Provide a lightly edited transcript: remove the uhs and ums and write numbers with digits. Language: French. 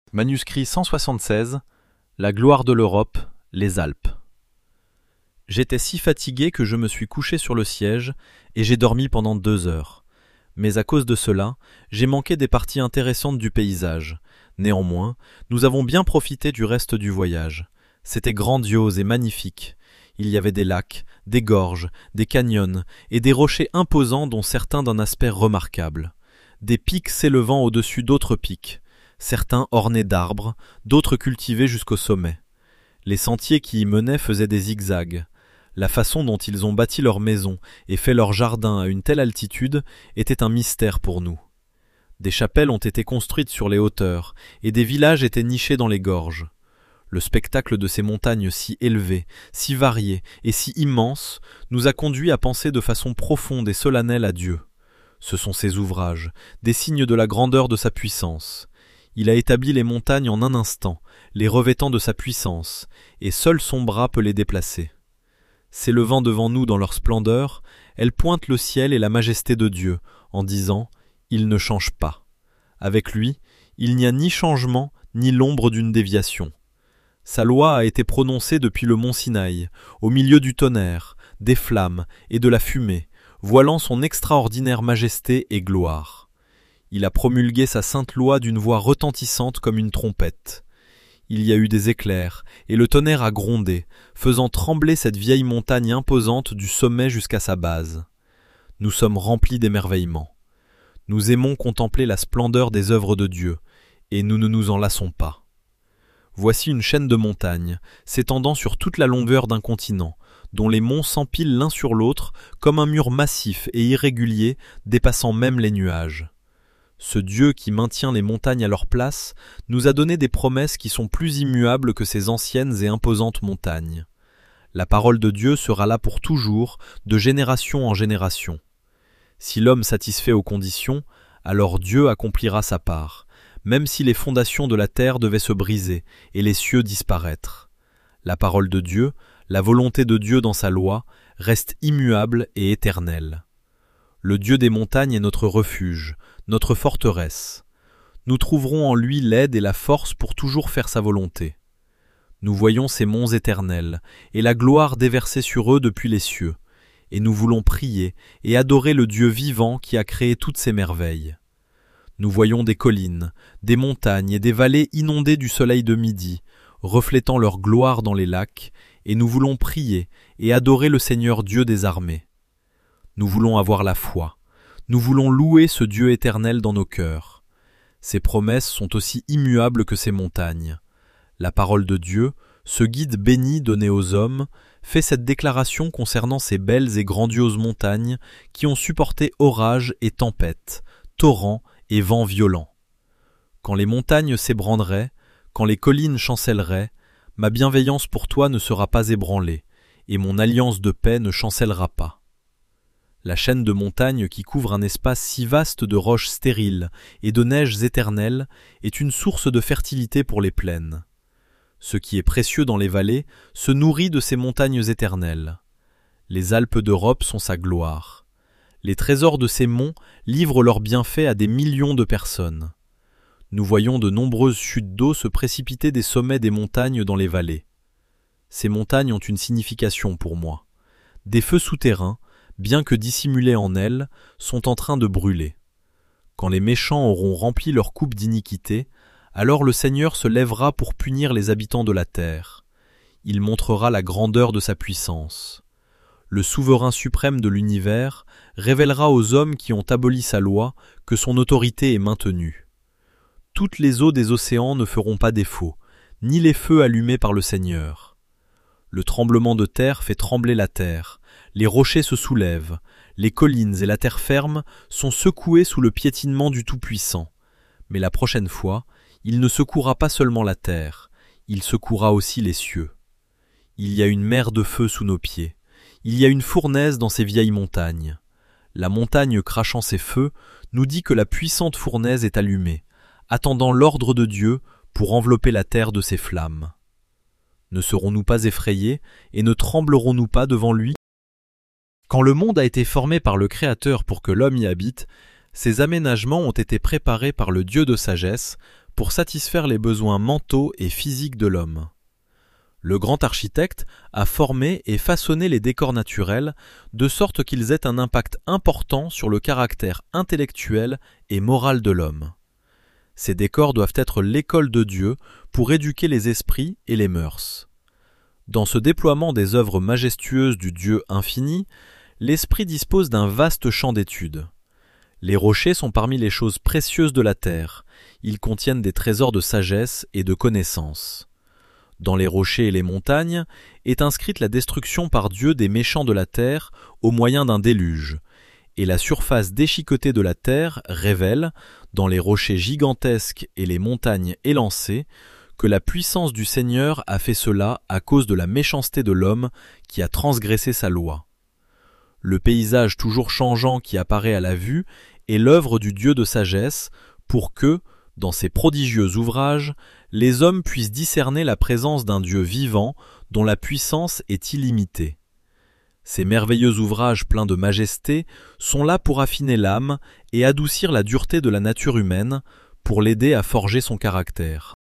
Manuscrit 176, La gloire de l'Europe, les Alpes. J'étais si fatigué que je me suis couché sur le siège et j'ai dormi pendant 2 heures. Mais à cause de cela, j'ai manqué des parties intéressantes du paysage. Néanmoins, nous avons bien profité du reste du voyage. C'était grandiose et magnifique. Il y avait des lacs, des gorges, des canyons et des rochers imposants dont certains d'un aspect remarquable. Des pics s'élevant au-dessus d'autres pics. Certains ornés d'arbres, d'autres cultivés jusqu'au sommet. Les sentiers qui y menaient faisaient des zigzags. La façon dont ils ont bâti leurs maisons et fait leurs jardins à une telle altitude était un mystère pour nous. Des chapelles ont été construites sur les hauteurs, et des villages étaient nichés dans les gorges. Le spectacle de ces montagnes si élevées, si variées et si immenses nous a conduits à penser de façon profonde et solennelle à Dieu. Ce sont ses ouvrages, des signes de la grandeur de sa puissance. Il a établi les montagnes en un instant, les revêtant de sa puissance, et seul son bras peut les déplacer. S'élevant devant nous dans leur splendeur, elles pointent le ciel et la majesté de Dieu, en disant « Il ne change pas ». Avec lui, il n'y a ni changement, ni l'ombre d'une déviation. Sa loi a été prononcée depuis le mont Sinaï, au milieu du tonnerre, des flammes et de la fumée, voilant son extraordinaire majesté et gloire. Il a promulgué sa sainte loi d'une voix retentissante comme une trompette. Il y a eu des éclairs, et le tonnerre a grondé, faisant trembler cette vieille montagne imposante du sommet jusqu'à sa base. Nous sommes remplis d'émerveillement. Nous aimons contempler la splendeur des œuvres de Dieu, et nous ne nous en lassons pas. Voici une chaîne de montagnes, s'étendant sur toute la longueur d'un continent, dont les monts s'empilent l'un sur l'autre comme un mur massif et irrégulier dépassant même les nuages. Ce Dieu qui maintient les montagnes à leur place nous a donné des promesses qui sont plus immuables que ces anciennes et imposantes montagnes. La parole de Dieu sera là pour toujours, de génération en génération. Si l'homme satisfait aux conditions, alors Dieu accomplira sa part, même si les fondations de la terre devaient se briser et les cieux disparaître. La parole de Dieu, la volonté de Dieu dans sa loi, reste immuable et éternelle. Le Dieu des montagnes est notre refuge, notre forteresse. Nous trouverons en lui l'aide et la force pour toujours faire sa volonté. Nous voyons ces monts éternels, et la gloire déversée sur eux depuis les cieux, et nous voulons prier et adorer le Dieu vivant qui a créé toutes ces merveilles. Nous voyons des collines, des montagnes et des vallées inondées du soleil de midi, reflétant leur gloire dans les lacs, et nous voulons prier et adorer le Seigneur Dieu des armées. Nous voulons avoir la foi. Nous voulons louer ce Dieu éternel dans nos cœurs. Ses promesses sont aussi immuables que ces montagnes. La parole de Dieu, ce guide béni donné aux hommes, fait cette déclaration concernant ces belles et grandioses montagnes qui ont supporté orages et tempêtes, torrents et vents violents. Quand les montagnes s'ébranleraient, quand les collines chancelleraient, ma bienveillance pour toi ne sera pas ébranlée, et mon alliance de paix ne chancellera pas. La chaîne de montagnes qui couvre un espace si vaste de roches stériles et de neiges éternelles est une source de fertilité pour les plaines. Ce qui est précieux dans les vallées se nourrit de ces montagnes éternelles. Les Alpes d'Europe sont sa gloire. Les trésors de ces monts livrent leurs bienfaits à des millions de personnes. Nous voyons de nombreuses chutes d'eau se précipiter des sommets des montagnes dans les vallées. Ces montagnes ont une signification pour moi. Des feux souterrains, bien que dissimulés en elles, sont en train de brûler. Quand les méchants auront rempli leur coupe d'iniquité, alors le Seigneur se lèvera pour punir les habitants de la terre. Il montrera la grandeur de sa puissance. Le souverain suprême de l'univers révélera aux hommes qui ont aboli sa loi que son autorité est maintenue. Toutes les eaux des océans ne feront pas défaut, ni les feux allumés par le Seigneur. Le tremblement de terre fait trembler la terre, les rochers se soulèvent, les collines et la terre ferme sont secouées sous le piétinement du Tout-Puissant. Mais la prochaine fois, il ne secouera pas seulement la terre, il secouera aussi les cieux. Il y a une mer de feu sous nos pieds, il y a une fournaise dans ces vieilles montagnes. La montagne crachant ses feux nous dit que la puissante fournaise est allumée, attendant l'ordre de Dieu pour envelopper la terre de ses flammes. Ne serons-nous pas effrayés et ne tremblerons-nous pas devant lui ? Quand le monde a été formé par le Créateur pour que l'homme y habite, ces aménagements ont été préparés par le Dieu de sagesse pour satisfaire les besoins mentaux et physiques de l'homme. Le grand architecte a formé et façonné les décors naturels de sorte qu'ils aient un impact important sur le caractère intellectuel et moral de l'homme. Ces décors doivent être l'école de Dieu pour éduquer les esprits et les mœurs. Dans ce déploiement des œuvres majestueuses du Dieu infini, l'esprit dispose d'un vaste champ d'études. Les rochers sont parmi les choses précieuses de la terre. Ils contiennent des trésors de sagesse et de connaissance. Dans les rochers et les montagnes est inscrite la destruction par Dieu des méchants de la terre au moyen d'un déluge, et la surface déchiquetée de la terre révèle, dans les rochers gigantesques et les montagnes élancées, que la puissance du Seigneur a fait cela à cause de la méchanceté de l'homme qui a transgressé sa loi. Le paysage toujours changeant qui apparaît à la vue est l'œuvre du Dieu de sagesse pour que, dans ces prodigieux ouvrages, les hommes puissent discerner la présence d'un Dieu vivant dont la puissance est illimitée. Ces merveilleux ouvrages pleins de majesté sont là pour affiner l'âme et adoucir la dureté de la nature humaine, pour l'aider à forger son caractère.